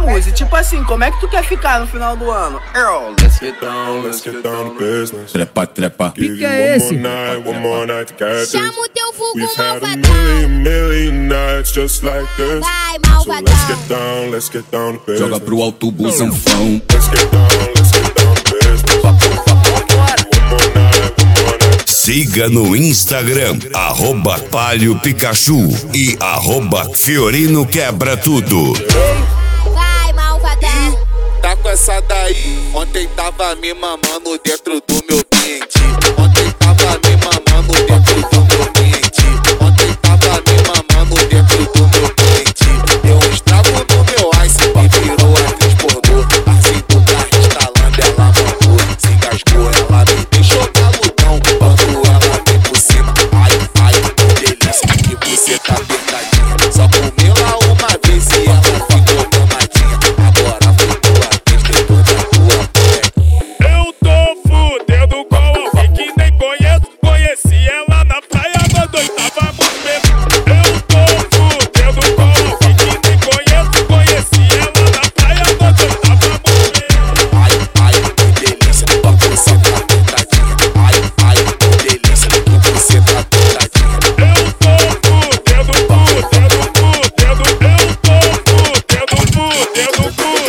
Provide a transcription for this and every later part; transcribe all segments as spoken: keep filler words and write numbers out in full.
Uzi, tipo assim, como é que tu quer ficar no final do ano? Earl, let's get down, let's get down to business. Trepa, trepa. Que que é esse? Chama o teu vulgo malvadão. Vai, malvadão. Joga pro alto busanfão. Siga no Instagram, arroba Palio Pikachu e arroba Fiorino Quebra Tudo. Vai, malvadão. Tá com essa daí. Ontem tava me mamando dentro do meu pente. Ontem tava me mamando dentro do meu pente. Ontem tava me mamando dentro do meu pente. Deu um estrago no meu ice e virou atriz pornô. Assim do carro instalando, ela mamou, se engasgou, ela me deixou galudão. Quando ela vem por cima, ai, ai, que delícia, que você tá apertadinha. Só comeu lá uma vez e ela ficou mamadinha. Agora foi tua vez, depois da tua pé. Eu tô fudendo com alguém que nem conheço. Conheci ela na praia quando eu tava muito bêbado. Eu tô fudendo com alguém que nem conheço. Conheci ela na praia quando eu tava muito bêbado. Ai, ai, que delícia, que você tá apertadinha. Ai, ai, que delícia, que você tá apertadinha. Eu tô fudendo, fudendo, fudendo. Eu tô fudendo, fudendo,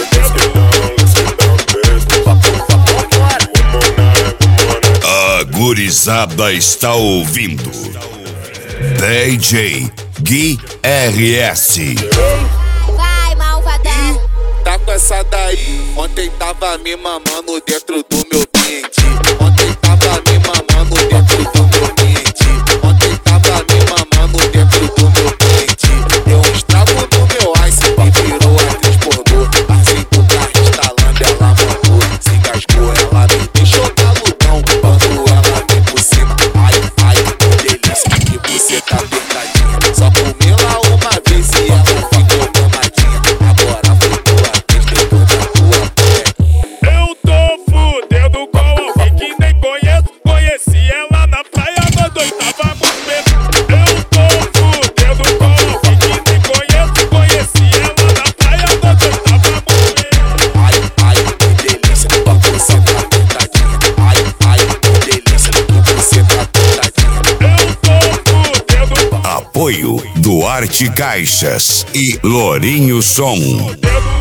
fudendo. A gurizada está ouvindo D J Gui R S. Vai, malvadão. Tá com essa daí. Ontem tava me mamando dentro do meu pente. Ontem tava me mamando dentro do meu pente. Ontem tava me mamando dentro do meu pente. Deu um estrago no meu ice e virou atriz pornô. Assim do carro instalando, ela mamou, se engasgou, ela me deixou galudão. Quando ela vem por cima, ai, ai, que delícia, que você tá apertadinha. Só comeu lá uma vez e ela ficou mamadinha. Agora foi tua vez, depois da tua pé. Eu tô fudendo com alguém que nem conheço. Conheci ela na praia quando eu tava muito bêbado. Eu tô fudendo com alguém que nem conheço. Conheci ela na praia quando eu tava muito bêbado. Ai, ai, que delícia, que você tá apertadinha. Ai, ai, que delícia, que você tá apertadinha. Eu tô fudendo. Apoio Duarte Caixas e Lourinho Som. Fudendo.